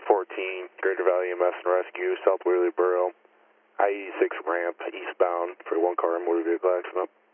14, Greater Valley EMS and Rescue, South Whaley Borough, I-86 ramp, eastbound for one car and motor vehicle accident.